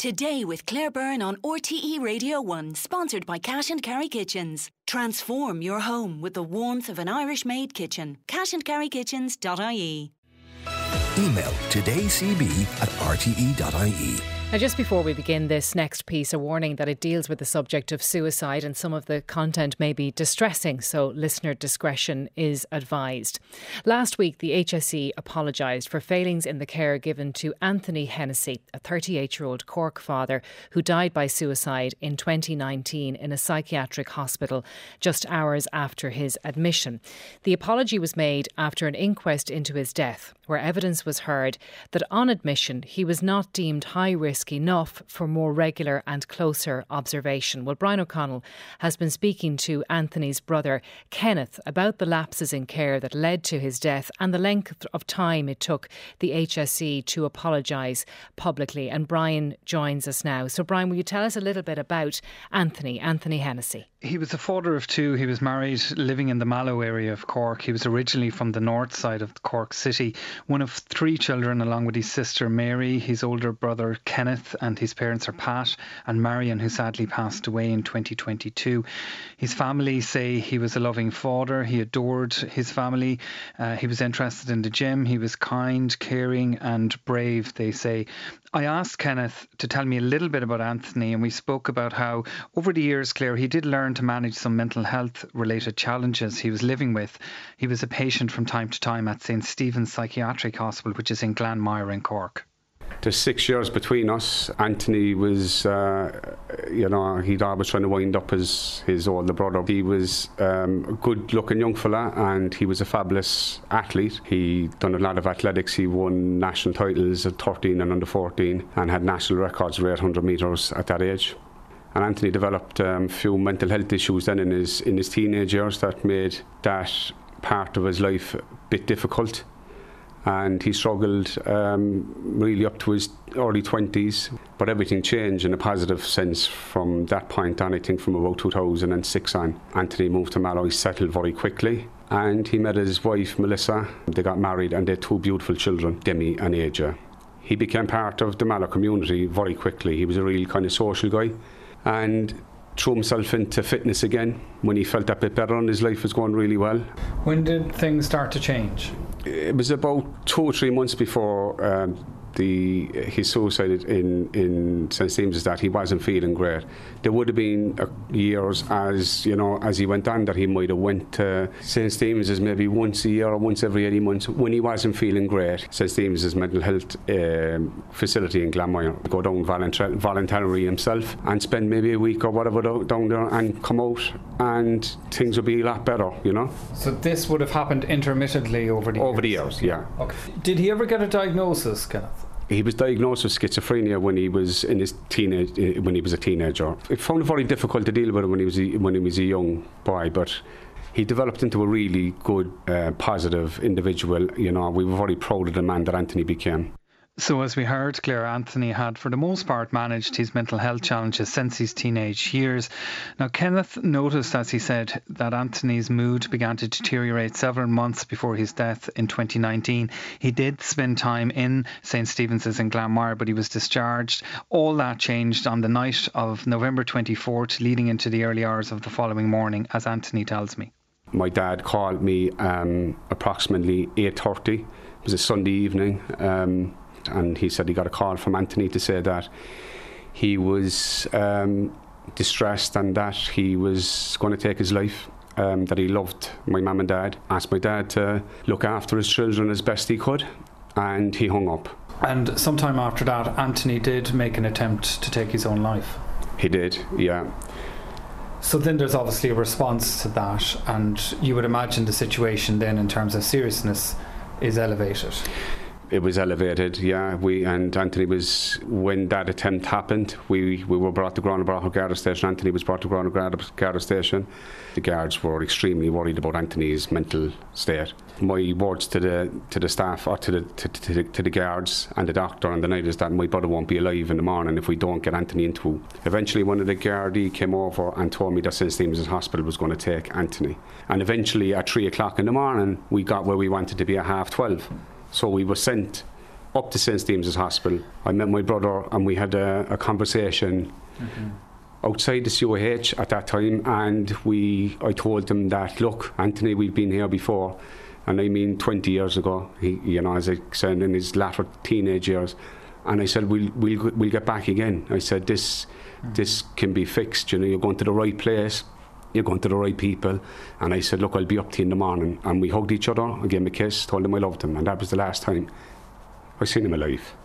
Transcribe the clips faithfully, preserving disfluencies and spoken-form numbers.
Today with Claire Byrne on R T E Radio one, sponsored by Cash and Carry Kitchens. Transform your home with the warmth of an Irish-made kitchen. cash and carry kitchens dot I E. Email todaycb at r t e dot I E. Now, just before we begin this next piece, a warning that it deals with the subject of suicide and some of the content may be distressing, so listener discretion is advised. Last week, the H S E apologised for failings in the care given to Anthony Hennessy, a thirty-eight-year-old Cork father who died by suicide in twenty nineteen in a psychiatric hospital just hours after his admission. The apology was made after an inquest into his death, where evidence was heard that on admission he was not deemed high risk enough for more regular and closer observation. Well, Brian O'Connell has been speaking to Anthony's brother Kenneth about the lapses in care that led to his death and the length of time it took the H S E to apologise publicly. And Brian joins us now. So Brian, will you tell us a little bit about Anthony, Anthony Hennessy? He was a father of two. He was married, living in the Mallow area of Cork. He was originally from the north side of Cork City. One of three children, along with his sister Mary, his older brother Kenneth, and his parents are Pat and Marion, who sadly passed away in twenty twenty-two. His family say he was a loving father. He adored his family. Uh, he was interested in the gym. He was kind, caring and brave, they say. I asked Kenneth to tell me a little bit about Anthony, and we spoke about how over the years, Claire, he did learn to manage some mental health related challenges he was living with. He was a patient from time to time at Saint Stephen's Psychiatric Hospital, which is in Glanmire in Cork. There's six years between us. Anthony was, uh, you know, he'd always trying to wind up his, his older brother. He was um, a good-looking young fella, and he was a fabulous athlete. He done a lot of athletics. He won national titles at thirteen and under fourteen, and had national records for eight hundred metres at that age. And Anthony developed a um, few mental health issues then in his in his teenage years that made that part of his life a bit difficult. And he struggled um, really up to his early twenties, but everything changed in a positive sense from that point on. I think from about two thousand six on, Anthony moved to Mallow. He settled very quickly, and he met his wife Melissa. They got married and they had two beautiful children, Demi and Aja. He became part of the Mallow community very quickly. He was a real kind of social guy, and threw himself into fitness again when he felt a bit better and his life was going really well. When did things start to change? It was about two or three months before um, the his suicide in in Saint Stephen's that he wasn't feeling great. There would have been uh, years as you know as he went on that he might have went to Saint Stephen's maybe once a year or once every eighteen months when he wasn't feeling great. Saint Stephen's mental health um, facility in Glanmire, go down voluntar- voluntarily himself and spend maybe a week or whatever down there and come out and things would be a lot better, you know. So this would have happened intermittently over the over years? the years, yeah. Okay. Did he ever get a diagnosis, Kenneth? He was diagnosed with schizophrenia when he was in his teenage when he was a teenager. I found it very difficult to deal with him when he was a, when he was a young boy, but he developed into a really good, uh, positive individual. You know, we were very proud of the man that Anthony became. So as we heard, Claire, Anthony had for the most part managed his mental health challenges since his teenage years. Now, Kenneth noticed, as he said, that Anthony's mood began to deteriorate several months before his death in twenty nineteen. He did spend time in Saint Stephen's in Glanmire, but he was discharged. All that changed on the night of November twenty-fourth, leading into the early hours of the following morning, as Anthony tells me. My dad called me um, approximately eight thirty. It was a Sunday evening. Um, And he said he got a call from Anthony to say that he was um, distressed and that he was going to take his life, um, that he loved my mum and dad. Asked my dad to look after his children as best he could, and he hung up. And sometime after that, Anthony did make an attempt to take his own life. He did, yeah. So then there's obviously a response to that, and you would imagine the situation then in terms of seriousness is elevated. It was elevated, yeah. We and Anthony was, when that attempt happened, we, we were brought to Granabrough Garda Station. Anthony was brought to Granabrough Garda Station. The guards were extremely worried about Anthony's mental state. My words to the to the staff, or to the to, to, the, to the guards and the doctor on the night is that my brother won't be alive in the morning if we don't get Anthony into. Eventually, one of the Gardaí came over and told me that Saint Stephen's Hospital was going to take Anthony. And eventually, at three o'clock in the morning, we got where we wanted to be at half twelve. So we were sent up to Saint Stephen's Hospital. I met my brother and we had a, a conversation mm-hmm. outside the C O H at that time, and we I told him that, look, Anthony, we've been here before, and I mean twenty years ago. He, you know, as I said, in his latter teenage years, and I said we'll we'll we'll get back again. I said this mm-hmm. this can be fixed. You know, you're going to the right place, you're going to the right people. And I said, look, I'll be up to you in the morning. And we hugged each other, I gave him a kiss, told him I loved him, and that was the last time I seen him alive.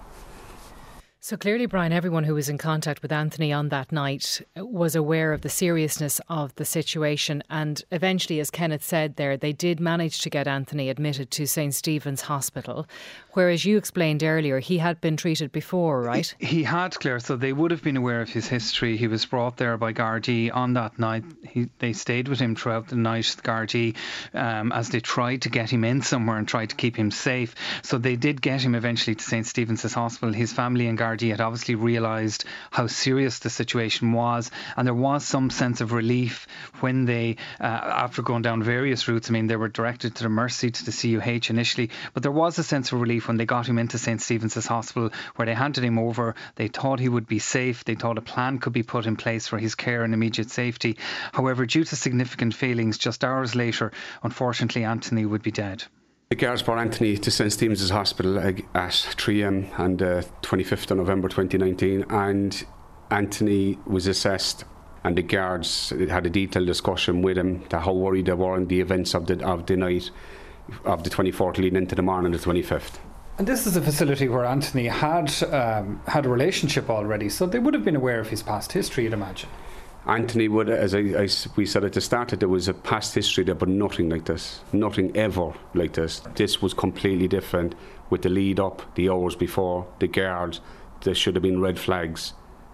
So clearly, Brian, everyone who was in contact with Anthony on that night was aware of the seriousness of the situation, and eventually, as Kenneth said there, they did manage to get Anthony admitted to Saint Stephen's Hospital, whereas you explained earlier he had been treated before, right? He, he had, Claire, so they would have been aware of his history. He was brought there by Gardaí on that night. He, they stayed with him throughout the night, the Gardaí, um, as they tried to get him in somewhere and tried to keep him safe. So they did get him eventually to Saint Stephen's Hospital. His family and Gardaí had obviously realised how serious the situation was, and there was some sense of relief when they, uh, after going down various routes, I mean, they were directed to the Mercy, to the C U H initially, but there was a sense of relief when they got him into Saint Stephen's Hospital, where they handed him over. They thought he would be safe. They thought a plan could be put in place for his care and immediate safety. However, due to significant failings, just hours later, unfortunately, Anthony would be dead. The guards brought Anthony to Saint Stephen's Hospital at three a.m. on the twenty-fifth of November twenty nineteen, and Anthony was assessed, and the guards had a detailed discussion with him to how worried they were in the events of the of the night of the twenty-fourth leading into the morning of the twenty-fifth. And this is a facility where Anthony had um, had a relationship already, so they would have been aware of his past history, I'd imagine. Anthony would, as I, I, we said at the start, that there was a past history there, but nothing like this. Nothing ever like this. This was completely different with the lead up, the hours before, the guards. There should have been red flags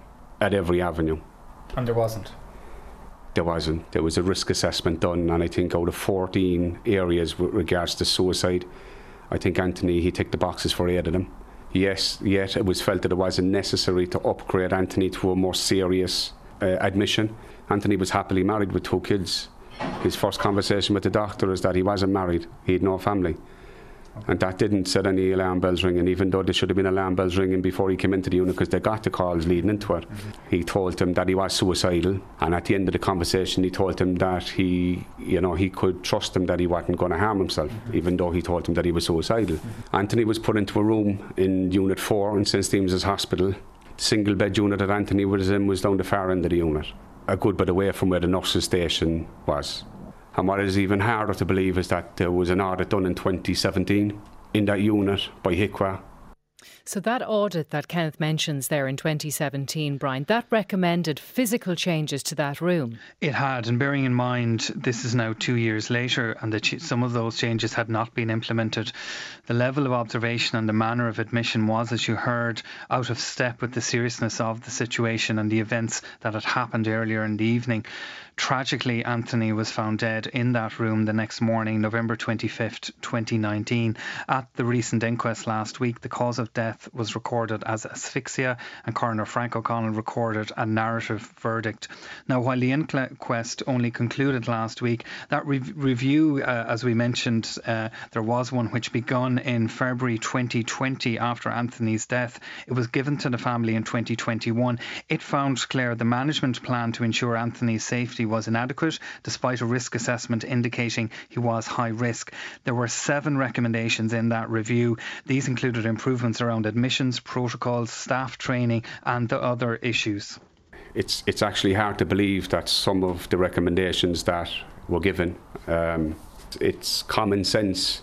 at every avenue. And there wasn't? There wasn't. There was a risk assessment done, and I think out of fourteen areas with regards to suicide, I think Anthony, he ticked the boxes for eight of them. Yes, yet it was felt that it wasn't necessary to upgrade Anthony to a more serious Uh, admission. Anthony was happily married with two kids. His first conversation with the doctor is that he wasn't married, he had no family, and that didn't set any alarm bells ringing, even though there should have been alarm bells ringing before he came into the unit, because they got the calls leading into it. Mm-hmm. He told him that he was suicidal, and at the end of the conversation he told him that he, you know, he could trust him that he wasn't going to harm himself, mm-hmm. even though he told him that he was suicidal. Mm-hmm. Anthony was put into a room in Unit four in Saint Stephen's Hospital. Single bed unit that Anthony was in was down the far end of the unit, a good bit away from where the nurses' station was. And what is even harder to believe is that there was an audit done in twenty seventeen in that unit by H I C W A. So that audit that Kenneth mentions there in twenty seventeen, Brian, that recommended physical changes to that room. It had, and bearing in mind this is now two years later and that some of those changes had not been implemented, the level of observation and the manner of admission was, as you heard, out of step with the seriousness of the situation and the events that had happened earlier in the evening. Tragically, Anthony was found dead in that room the next morning, November twenty-fifth, twenty nineteen. At the recent inquest last week, the cause of death was recorded as asphyxia, and Coroner Frank O'Connell recorded a narrative verdict. Now, while the inquest only concluded last week, that re- review, uh, as we mentioned, uh, there was one which begun in February twenty twenty after Anthony's death. It was given to the family in twenty twenty-one. It found, Claire, the management plan to ensure Anthony's safety was inadequate, despite a risk assessment indicating he was high risk. There were seven recommendations in that review. These included improvements around admissions, protocols, staff training and the other issues. It's it's actually hard to believe that some of the recommendations that were given, um, it's common sense,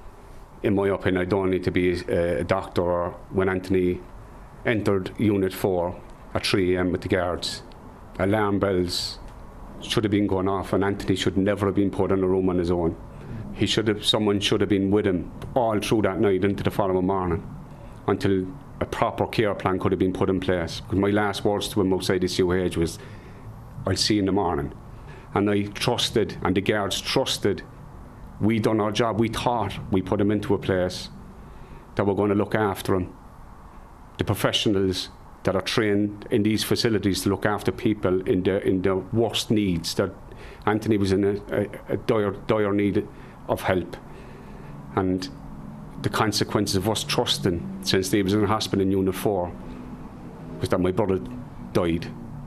in my opinion. I don't need to be a, a doctor. Or when Anthony entered Unit four at three a.m. with the guards, alarm bells should have been going off, and Anthony should never have been put in a room on his own. He should have, someone should have been with him all through that night into the following morning until a proper care plan could have been put in place. Because my last words to him outside the C O H was, I'll see you in the morning. And I trusted, and the guards trusted, we done our job. We thought we put him into a place that we're going to look after him. The professionals that are trained in these facilities to look after people in their in their worst needs. That Anthony was in a, a, a dire dire need of help, and the consequences of us trusting since they was in the hospital in Unit four was that my brother died.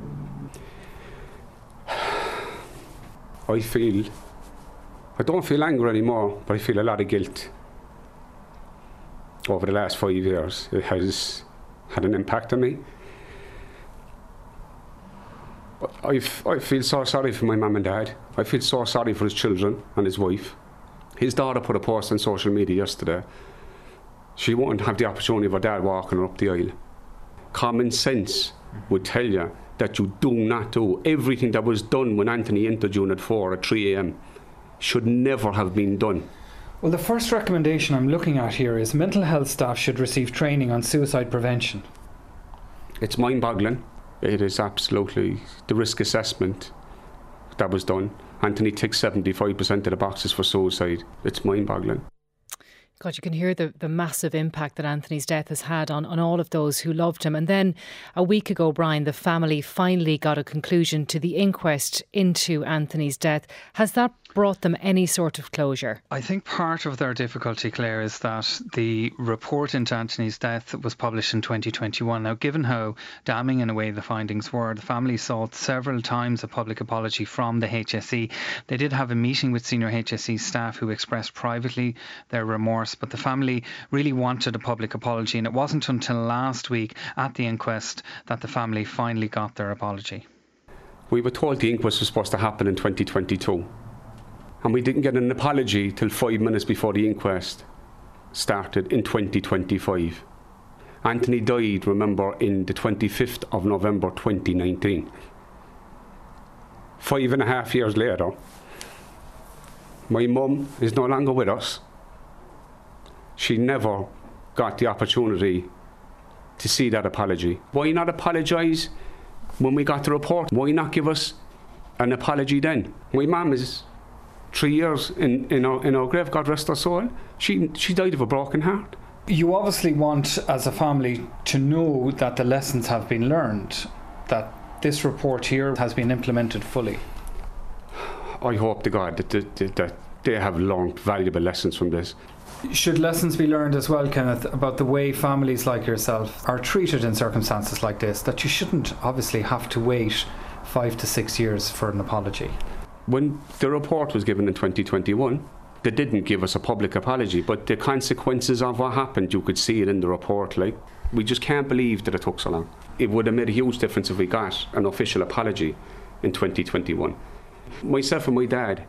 I feel, I don't feel anger anymore, but I feel a lot of guilt. Over the last five years, it has had an impact on me. I, I feel so sorry for my mum and dad. I feel so sorry for his children and his wife. His daughter put a post on social media yesterday. She won't have the opportunity of her dad walking her up the aisle. Common sense would tell you that you do not do everything that was done when Anthony entered Unit four at three a m should never have been done. Well, the first recommendation I'm looking at here is mental health staff should receive training on suicide prevention. It's mind-boggling. It is absolutely the risk assessment that was done. Anthony ticks seventy-five percent of the boxes for suicide. It's mind-boggling. God, you can hear the, the massive impact that Anthony's death has had on, on all of those who loved him. And then a week ago, Brian, the family finally got a conclusion to the inquest into Anthony's death. Has that brought them any sort of closure? I think part of their difficulty, Claire, is that the report into Anthony's death was published in twenty twenty-one. Now, given how damning in a way the findings were, the family sought several times a public apology from the H S E. They did have a meeting with senior H S E staff who expressed privately their remorse, but the family really wanted a public apology, and it wasn't until last week at the inquest that the family finally got their apology. We were told the inquest was supposed to happen in twenty twenty-two. And we didn't get an apology till five minutes before the inquest started in twenty twenty-five. Anthony died, remember, in the twenty-fifth of November twenty nineteen. Five and a half years later, my mum is no longer with us. She never got the opportunity to see that apology. Why not apologise when we got the report? Why not give us an apology then? My mum is three years in, in, our, in our grave, God rest her soul. She, she died of a broken heart. You obviously want, as a family, to know that the lessons have been learned, that this report here has been implemented fully. I hope to God that, that, that they have learned valuable lessons from this. Should lessons be learned as well, Kenneth, about the way families like yourself are treated in circumstances like this, that you shouldn't obviously have to wait five to six years for an apology? When the report was given in twenty twenty-one, they didn't give us a public apology, but the consequences of what happened, you could see it in the report. Like, we just can't believe that it took so long. It would have made a huge difference if we got an official apology in twenty twenty-one. Myself and my dad,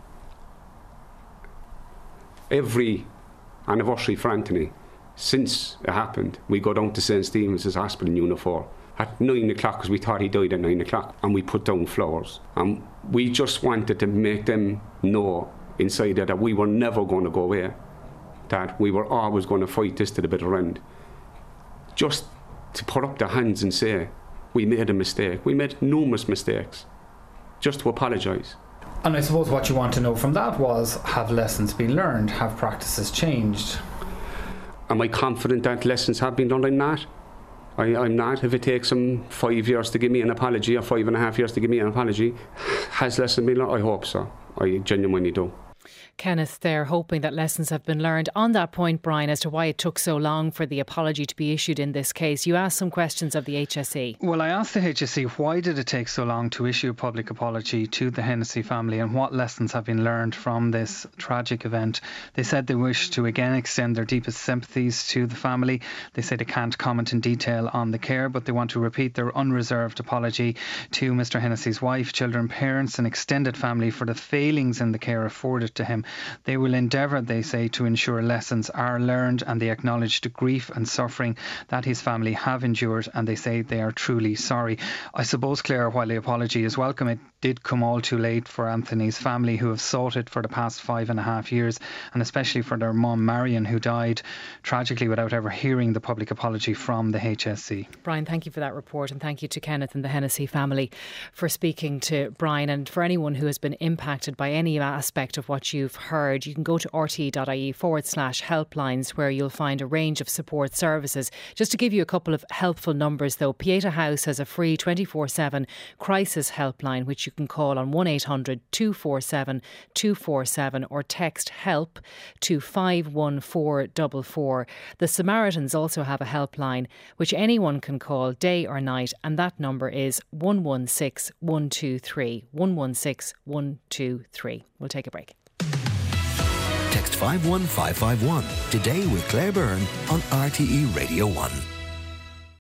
every anniversary for Anthony, since it happened, we go down to Saint Stephen's Hospital in Unit four at nine o'clock, because we thought he died at nine o'clock, and we put down flowers. And we just wanted to make them know inside there that we were never going to go away, that we were always going to fight this to the bitter end. Just to put up their hands and say, we made a mistake. We made numerous mistakes. Just to apologise. And I suppose what you want to know from that was, have lessons been learned? Have practices changed? Am I confident that lessons have been learned? I'm not. I, I'm not. If it takes them five years to give me an apology, or five and a half years to give me an apology, has lessons been learned? I hope so. I genuinely do. Kenneth there, hoping that lessons have been learned. On that point, Brian, as to why it took so long for the apology to be issued in this case, you asked some questions of the H S E. Well, I asked the H S E, why did it take so long to issue a public apology to the Hennessy family, and what lessons have been learned from this tragic event? They said they wish to again extend their deepest sympathies to the family. They say they can't comment in detail on the care, but they want to repeat their unreserved apology to Mister Hennessy's wife, children, parents and extended family for the failings in the care afforded to him. They will endeavour, they say, to ensure lessons are learned, and they acknowledge the grief and suffering that his family have endured, and they say they are truly sorry. I suppose, Claire, while the apology is welcome, it did come all too late for Anthony's family, who have sought it for the past five and a half years, and especially for their mum Marion, who died tragically without ever hearing the public apology from the H S E. Brian, thank you for that report, and thank you to Kenneth and the Hennessy family for speaking to Brian. And for anyone who has been impacted by any aspect of what you've yourself heard, you can go to rte.ie forward slash helplines, where you'll find a range of support services. Just to give you a couple of helpful numbers though, Pieta House has a free twenty-four seven crisis helpline which you can call on one eight hundred two four seven two four seven or text help to five one four four four. The Samaritans also have a helpline which anyone can call day or night, and that number is one one six one two three. one one six one two three. We'll take a break. Text five one five five one today with Claire Byrne on R T E Radio one.